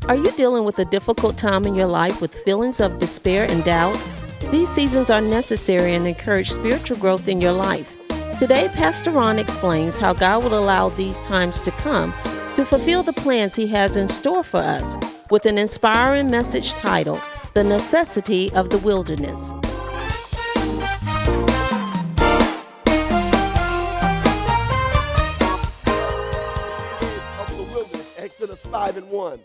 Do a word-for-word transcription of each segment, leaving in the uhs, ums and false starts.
Are you dealing with a difficult time in your life with feelings of despair and doubt? These seasons are necessary and encourage spiritual growth in your life. Today, Pastor Ron explains how God will allow these times to come to fulfill the plans He has in store for us with an inspiring message titled, The Necessity of the Wilderness. Of the wilderness, Exodus five and one.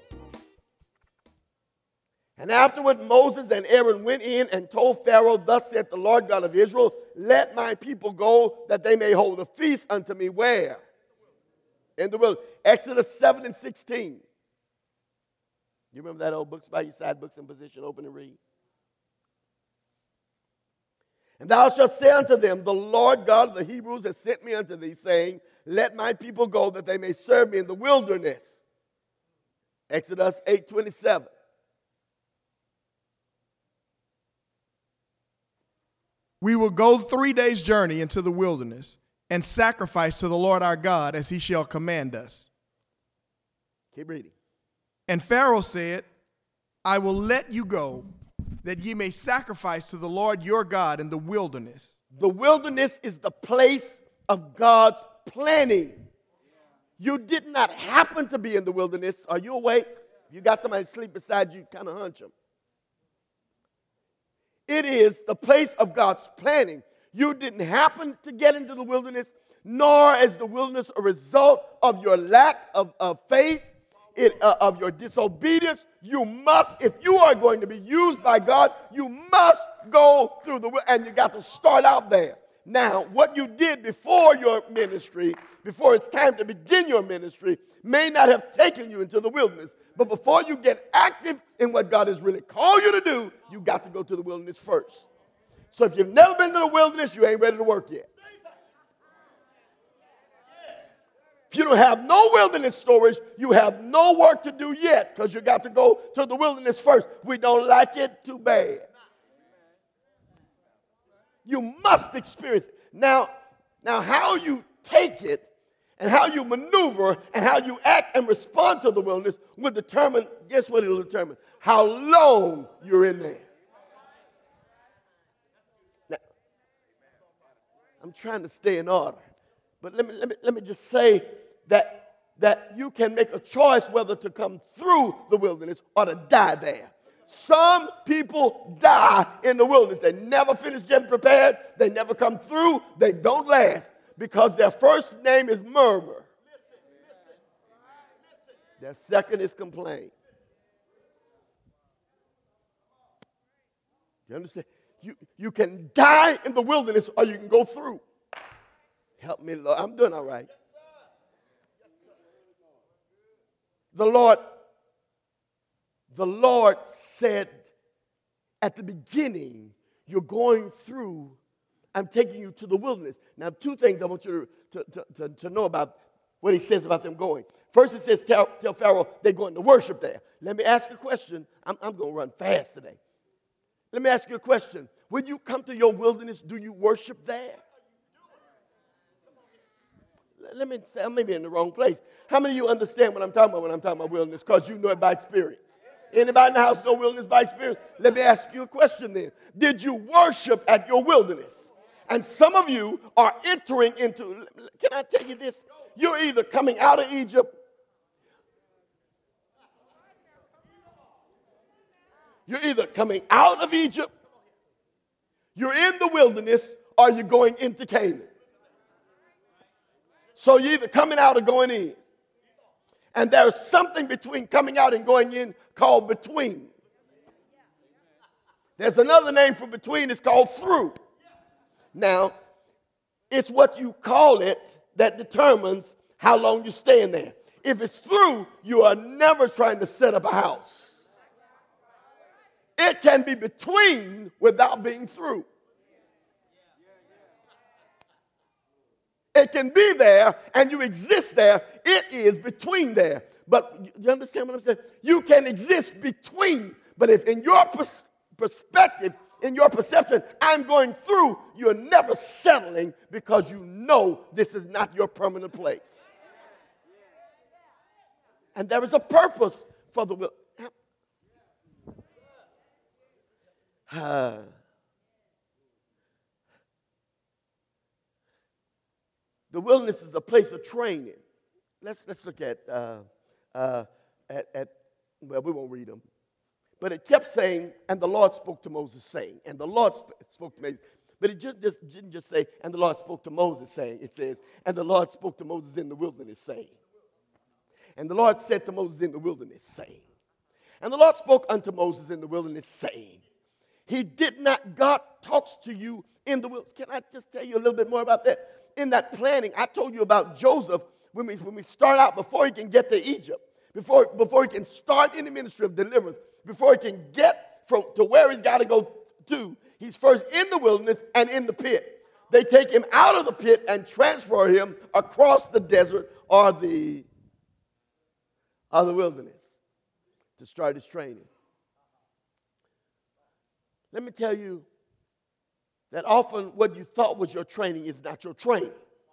And afterward Moses and Aaron went in and told Pharaoh, Thus saith the Lord God of Israel, Let my people go, that they may hold a feast unto me. Where? In the wilderness. Exodus seven and sixteen. You remember that old books by your side, books in position, open and read. And thou shalt say unto them, The Lord God of the Hebrews has sent me unto thee, saying, Let my people go, that they may serve me in the wilderness. Exodus eight twenty-seven. We will go three days' journey into the wilderness and sacrifice to the Lord our God as he shall command us. Keep reading. And Pharaoh said, I will let you go, that ye may sacrifice to the Lord your God in the wilderness. The wilderness is the place of God's planning. You did not happen to be in the wilderness. Are you awake? You got somebody asleep beside you, kind of hunch them. It is the place of God's planning. You didn't happen to get into the wilderness, nor is the wilderness a result of your lack of, of faith, it, uh, of your disobedience. You must, if you are going to be used by God, you must go through the wilderness, and you got to start out there. Now, what you did before your ministry, before it's time to begin your ministry, may not have taken you into the wilderness. But before you get active in what God has really called you to do, you got to go to the wilderness first. So if you've never been to the wilderness, you ain't ready to work yet. If you don't have no wilderness stories, you have no work to do yet, because you got to go to the wilderness first. We don't like it, too bad. You must experience it. Now, now how you take it and how you maneuver and how you act and respond to the wilderness will determine, guess what it'll determine? How long you're in there. Now, I'm trying to stay in order. But let me, let me, let me just say that, that you can make a choice whether to come through the wilderness or to die there. Some people die in the wilderness. They never finish getting prepared. They never come through. They don't last because their first name is murmur. Their second is complain. You understand? You, you can die in the wilderness or you can go through. Help me, Lord. I'm doing all right. The Lord The Lord said at the beginning, you're going through, I'm taking you to the wilderness. Now, two things I want you to, to, to, to know about what he says about them going. First, it says, tell, tell Pharaoh they're going to worship there. Let me ask you a question. I'm, I'm going to run fast today. Let me ask you a question. When you come to your wilderness, do you worship there? Let me say, I may be in the wrong place. How many of you understand what I'm talking about when I'm talking about wilderness? Because you know it by experience. Anybody in the house know wilderness by experience? Let me ask you a question then. Did you worship at your wilderness? And some of you are entering into, can I tell you this? You're either coming out of Egypt, you're either coming out of Egypt, you're in the wilderness, or you're going into Canaan. So you're either coming out or going in. And there's something between coming out and going in called between. There's another name for between, it's called through. Now, it's what you call it that determines how long you stay in there. If it's through, you are never trying to set up a house. It can be between without being through. It can be there and you exist there. It is between there. But you understand what I'm saying? You can exist between. But if in your pers- perspective, in your perception, I'm going through, you're never settling because you know this is not your permanent place. And there is a purpose for the will. Uh, the wilderness is a place of training. Let's, let's look at, uh, uh, at, at, well, we won't read them. But it kept saying, and the Lord spoke to Moses saying, and the Lord sp- spoke to Moses. But it just, just didn't just say, and the Lord spoke to Moses saying. It says, and the Lord spoke to Moses in the wilderness saying. And the Lord said to Moses in the wilderness saying. And the Lord spoke unto Moses in the wilderness saying. He did not, God talks to you in the wilderness. Can I just tell you a little bit more about that? In that planning, I told you about Joseph when we, when we start out, before he can get to Egypt, before, before he can start in the ministry of deliverance, before he can get from to where he's got to go to, he's first in the wilderness and in the pit. They take him out of the pit and transfer him across the desert or the, or the wilderness to start his training. Let me tell you that often what you thought was your training is not your training.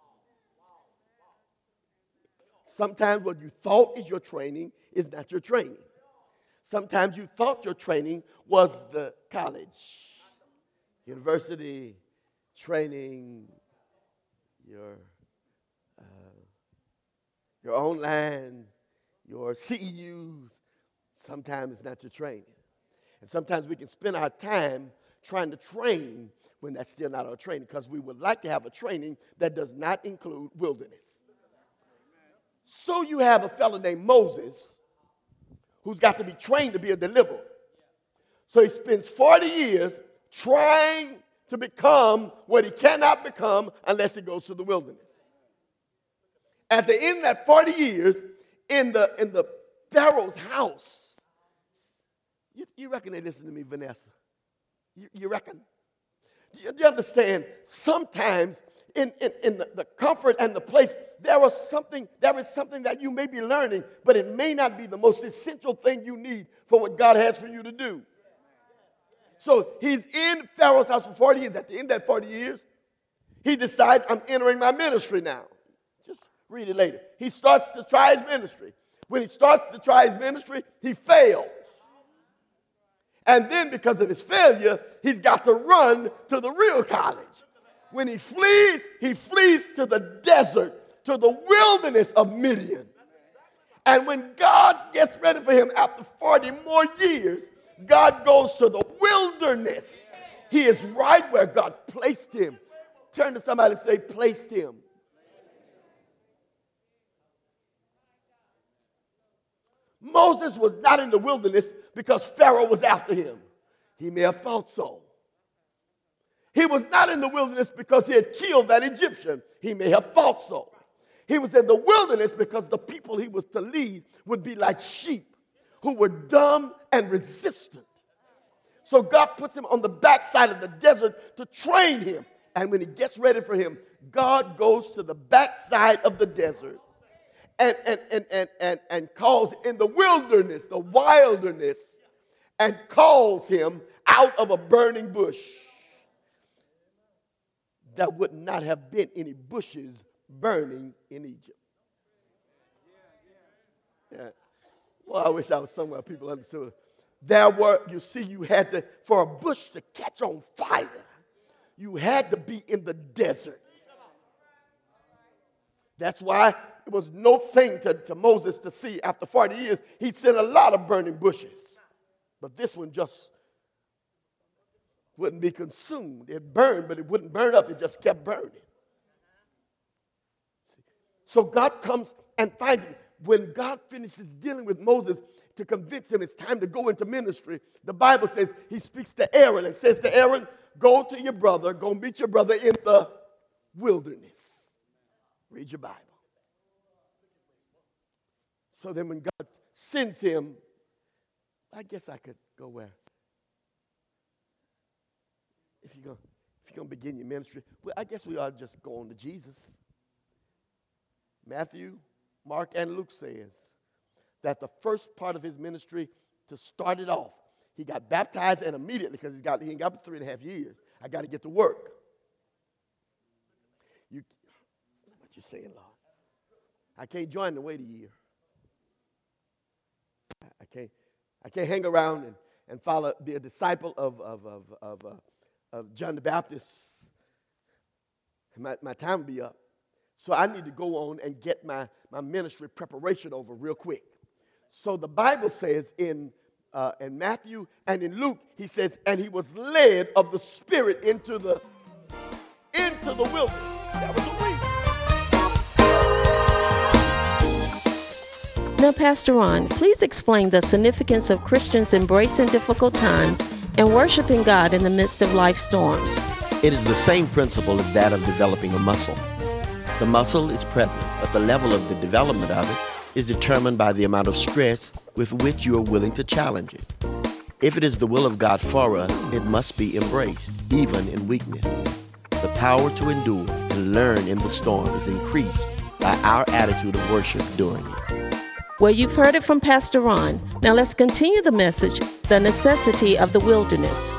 Sometimes what you thought is your training is not your training. Sometimes you thought your training was the college, university, training, your, uh, your own land, your C E Us. Sometimes it's not your training. And sometimes we can spend our time trying to train when that's still not our training, because we would like to have a training that does not include wilderness. So you have a fellow named Moses who's got to be trained to be a deliverer. So he spends forty years trying to become what he cannot become unless he goes to the wilderness. At the end of that forty years, in the, in the Pharaoh's house, you, you reckon they listen to me, Vanessa? You, you reckon? Do you, do you understand? Sometimes in, in, in the, the comfort and the place, there was something, there is something that you may be learning, but it may not be the most essential thing you need for what God has for you to do. So he's in Pharaoh's house for forty years. At the end of that forty years, he decides, I'm entering my ministry now. Just read it later. He starts to try his ministry. When he starts to try his ministry, he fails. And then because of his failure, he's got to run to the real college. When he flees, he flees to the desert, to the wilderness of Midian. And when God gets ready for him after forty more years, God goes to the wilderness. He is right where God placed him. Turn to somebody and say, placed him. Moses was not in the wilderness because Pharaoh was after him. He may have thought so. He was not in the wilderness because he had killed that Egyptian. He may have thought so. He was in the wilderness because the people he was to lead would be like sheep who were dumb and resistant. So God puts him on the backside of the desert to train him. And when he gets ready for him, God goes to the backside of the desert and, and, and, and, and, and calls in the wilderness, the wilderness, and calls him out of a burning bush. There would not have been any bushes burning in Egypt. Yeah. Well, I wish I was somewhere people understood it. There were, you see, you had to, for a bush to catch on fire, you had to be in the desert. That's why it was no thing to, to Moses to see after forty years. He'd seen a lot of burning bushes. But this one just wouldn't be consumed. It burned, but it wouldn't burn up. It just kept burning. So God comes and finds him. When God finishes dealing with Moses to convince him it's time to go into ministry, the Bible says he speaks to Aaron and says to Aaron, go to your brother, go meet your brother in the wilderness. Read your Bible. So then when God sends him, I guess I could go where? If you're going if you're going to begin your ministry, well, I guess we ought to just go on to Jesus. Matthew, Mark, and Luke says that the first part of his ministry, to start it off, he got baptized and immediately, because he got he ain't got but three and a half years. I got to get to work. You, what you saying, Lord? I can't join and wait a year. I can't. I can't hang around and, and follow, be a disciple of, of, of, of, uh, of John the Baptist. My, my time will be up. So I need to go on and get my, my ministry preparation over real quick. So the Bible says in, uh, in Matthew and in Luke, he says, and he was led of the Spirit into the, into the wilderness. That was a reason. Now, Pastor Ron, please explain the significance of Christians embracing difficult times and worshiping God in the midst of life storms. It is the same principle as that of developing a muscle. The muscle is present, but the level of the development of it is determined by the amount of stress with which you are willing to challenge it. If it is the will of God for us, it must be embraced, even in weakness. The power to endure and learn in the storm is increased by our attitude of worship during it. Well, you've heard it from Pastor Ron. Now let's continue the message, the necessity of the wilderness.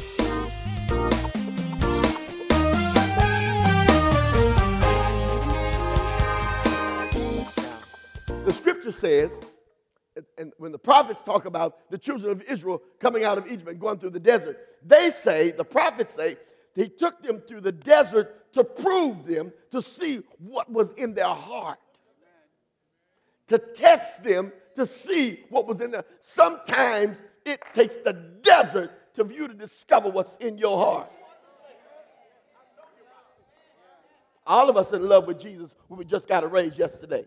The scripture says, and when the prophets talk about the children of Israel coming out of Egypt and going through the desert, they say, the prophets say, he took them through the desert to prove them, to see what was in their heart, to test them, to see what was in there. Sometimes it takes the desert to you to discover what's in your heart. All of us in love with Jesus when we just got a raise yesterday.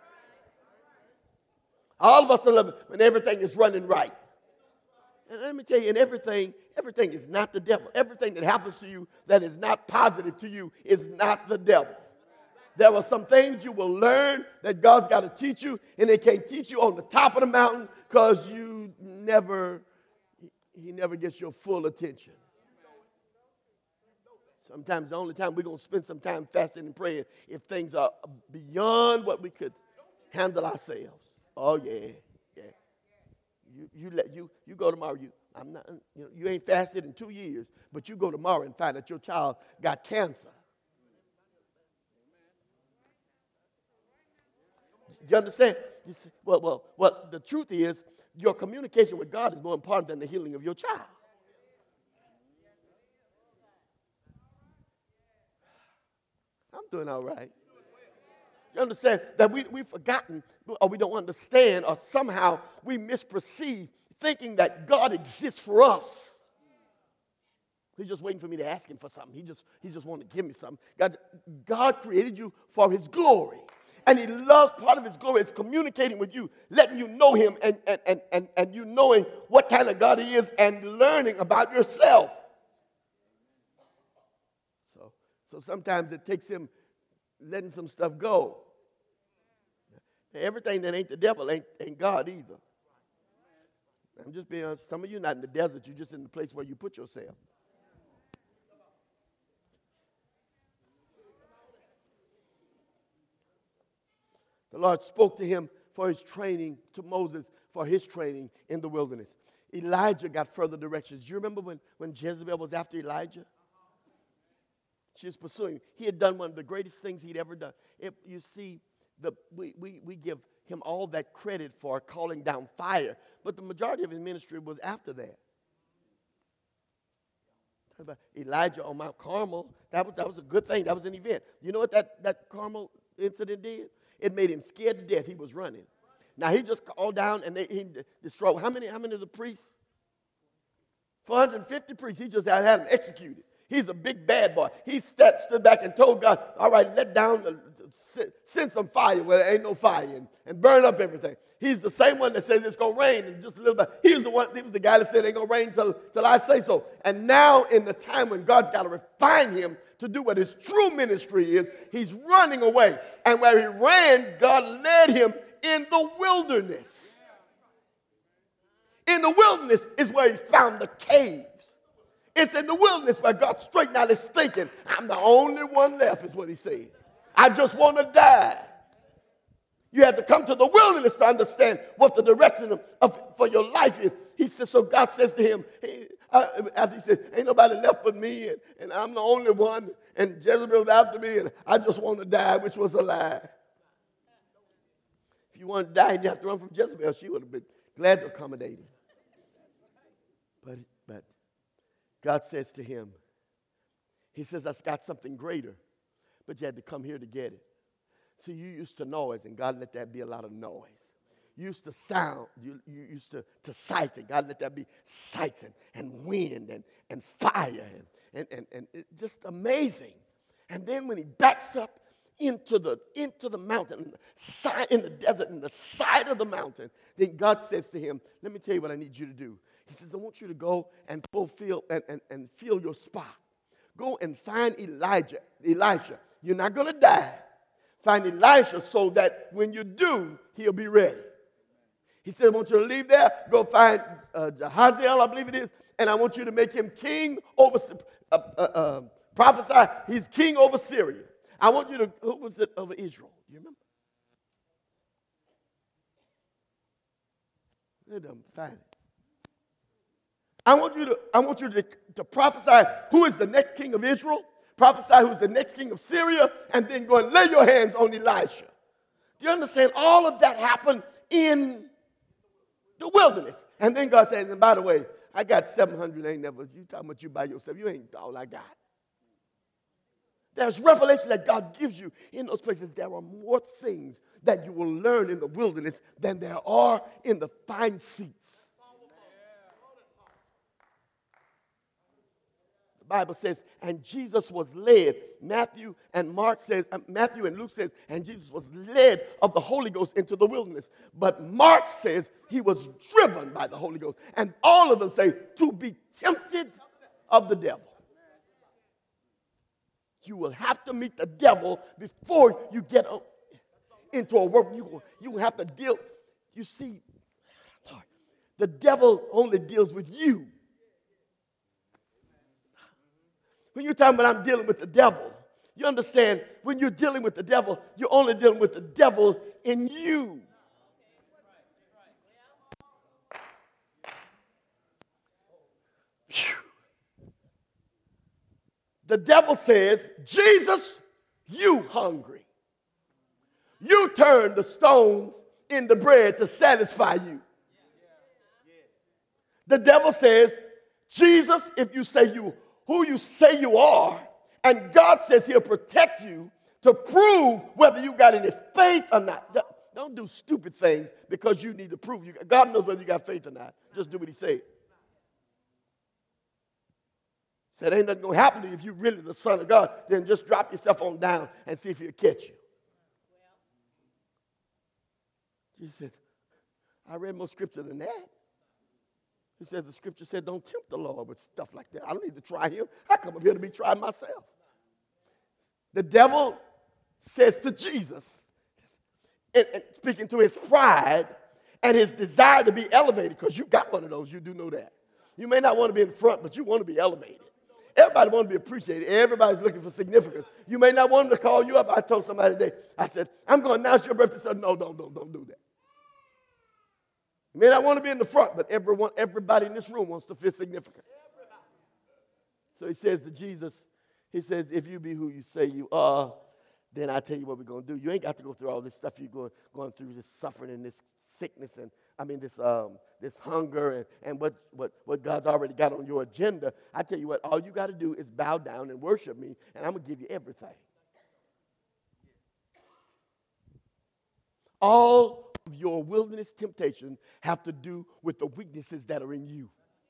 All of us in love when everything is running right. And let me tell you, and everything, everything is not the devil. Everything that happens to you that is not positive to you is not the devil. There are some things you will learn that God's got to teach you, and they can't teach you on the top of the mountain because you never, he never gets your full attention. Sometimes the only time we're going to spend some time fasting and praying if things are beyond what we could handle ourselves. Oh yeah, yeah. You you let you you go tomorrow. You I'm not. You know, you ain't fasted in two years, but you go tomorrow and find that your child got cancer. You understand? You say, well, well, well. The truth is, your communication with God is more important than the healing of your child. I'm doing all right. You understand that we, we've forgotten or we don't understand or somehow we misperceive thinking that God exists for us. He's just waiting for me to ask him for something. He just, he just wanted to give me something. God, God created you for his glory. And he loves, part of his glory is communicating with you, letting you know him and, and, and, and, and you knowing what kind of God he is and learning about yourself. So, so sometimes it takes him letting some stuff go. Everything that ain't the devil ain't, ain't God either. I'm just being honest. Some of you not in the desert. You're just in the place where you put yourself. The Lord spoke to him for his training, to Moses for his training in the wilderness. Elijah got further directions. You remember when, when Jezebel was after Elijah? She was pursuing him. He had done one of the greatest things he'd ever done. If you see, the, we, we, we give him all that credit for calling down fire, but the majority of his ministry was after that. Elijah on Mount Carmel, that was, that was a good thing. That was an event. You know what that, that Carmel incident did? It made him scared to death. He was running. Now, he just called down and they, he destroyed. How many, how many of the priests? four hundred fifty priests. He just had them executed. He's a big bad boy. He stood, stood back and told God, all right, let down, the, send some fire where there ain't no fire and, and burn up everything. He's the same one that says it's going to rain in just a little bit. He's the one, he was the guy that said it ain't going to rain till, till I say so. And now in the time when God's got to refine him to do what his true ministry is, he's running away. And where he ran, God led him in the wilderness. In the wilderness is where he found the caves. It's in the wilderness where God straightened out his thinking. I'm the only one left, is what he said. I just want to die. You have to come to the wilderness to understand what the direction of, of for your life is. He says, so God says to him, hey, uh, after he says, ain't nobody left but me, and, and I'm the only one, and Jezebel's after me, and I just want to die, which was a lie. If you want to die and you have to run from Jezebel, she would have been glad to accommodate him. But, but God says to him, he says, I've got something greater, but you had to come here to get it. See, you used to noise, and God let that be a lot of noise. You used to sound, you, you used to, to sights, and God let that be sights and, and wind and, and fire, and, and, and, and it just amazing. And then when he backs up into the, into the mountain, side, in the desert, in the side of the mountain, then God says to him, let me tell you what I need you to do. He says, I want you to go and fulfill and, and, and fill your spot. Go and find Elijah. Elijah, you're not going to die. Find Elijah so that when you do, he'll be ready. He said, I want you to leave there, go find uh, Jehaziel, I believe it is, and I want you to make him king over, uh, uh, uh, prophesy, he's king over Syria. I want you to, who was it over Israel? Do you remember? Let them find it. I want you to, I want you to, to prophesy who is the next king of Israel, prophesy who's the next king of Syria, and then go and lay your hands on Elisha. Do you understand? All of that happened in the wilderness. And then God says, and by the way, I got seven hundred, ain't never, you talking about you by yourself, you ain't all I got. There's revelation that God gives you in those places. There are more things that you will learn in the wilderness than there are in the fine seats. The Bible says, and Jesus was led. Matthew and Mark says, uh, Matthew and Luke says, and Jesus was led of the Holy Ghost into the wilderness. But Mark says he was driven by the Holy Ghost. And all of them say, to be tempted of the devil. You will have to meet the devil before you get into a work. You, you have to deal. You see, Lord, the devil only deals with you. When you're talking about I'm dealing with the devil, you understand when you're dealing with the devil, you're only dealing with the devil in you. Whew. The devil says, Jesus, you hungry. You turn the stones into bread to satisfy you. The devil says, Jesus, if you say you who you say you are, and God says he'll protect you to prove whether you got any faith or not. Don't do stupid things because you need to prove you. God knows whether you got faith or not. Just do what he said. Said ain't nothing going to happen to you if you're really the Son of God. Then just drop yourself on down and see if he'll catch you. Jesus said, I read more scripture than that. He said, the scripture said, don't tempt the Lord with stuff like that. I don't need to try him. I come up here to be tried myself. The devil says to Jesus, and, and speaking to his pride and his desire to be elevated, because you got one of those, you do know that. You may not want to be in front, but you want to be elevated. Everybody wants to be appreciated. Everybody's looking for significance. You may not want them to call you up. I told somebody today, I said, I'm going to announce your birthday. They said, no, don't, don't, don't do that. You may not want to be in the front, but everyone, everybody in this room wants to feel significant. So he says to Jesus, he says, if you be who you say you are, then I tell you what we're going to do. You ain't got to go through all this stuff you're going, going through, this suffering and this sickness and, I mean, this um, this hunger and, and what, what, what God's already got on your agenda. I tell you what, all you got to do is bow down and worship me, and I'm going to give you everything. All of your wilderness temptation have to do with the weaknesses that are in you.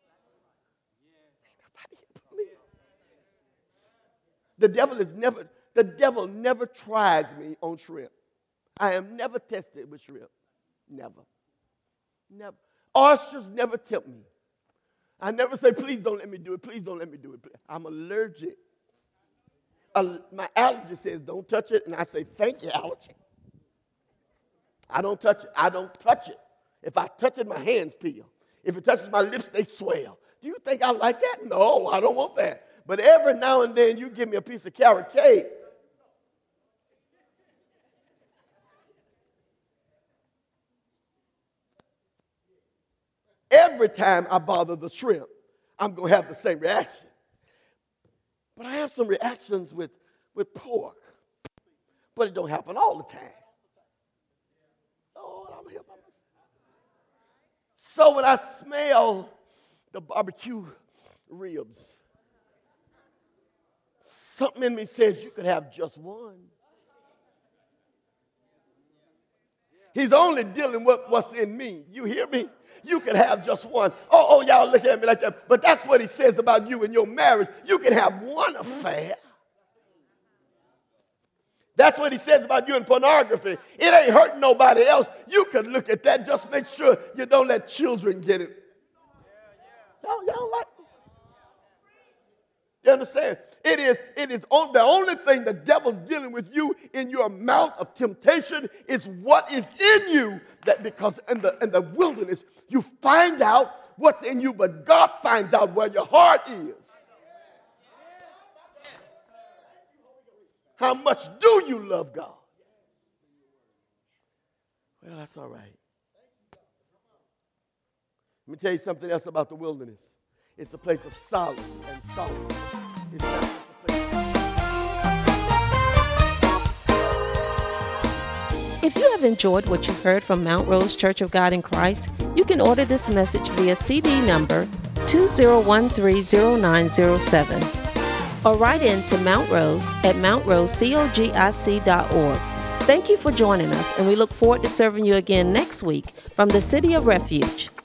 The devil is never, the devil never tries me on shrimp. I am never tested with shrimp. Never. Never. Oysters never tempt me. I never say, please don't let me do it. Please don't let me do it. I'm allergic. Uh, my allergy says, don't touch it. And I say, thank you, allergy. I don't touch it. I don't touch it. If I touch it, my hands peel. If it touches my lips, they swell. Do you think I like that? No, I don't want that. But every now and then, you give me a piece of carrot cake. Every time I bother the shrimp, I'm going to have the same reaction. But I have some reactions with, with pork. But it don't happen all the time. Lord, I'm here by myself. So when I smell the barbecue ribs. Something in me says you could have just one. He's only dealing with what's in me. You hear me? You can have just one. Oh, oh, y'all look at me like that. But that's what he says about you in your marriage. You can have one affair. That's what he says about you in pornography. It ain't hurting nobody else. You can look at that. Just make sure you don't let children get it. Y'all, y'all like it? You understand? It is, it is on, the only thing the devil's dealing with you in your mouth of temptation is what is in you. That because in the, in the wilderness, you find out what's in you, but God finds out where your heart is. How much do you love God? Well, that's all right. Let me tell you something else about the wilderness. It's a place of solace and solitude. It's not just a place. If you have enjoyed what you've heard from Mount Rose Church of God in Christ, you can order this message via C D number two zero one three zero nine zero seven or write in to Mount Rose at mount rose cogic dot org. Thank you for joining us, and we look forward to serving you again next week from the City of Refuge.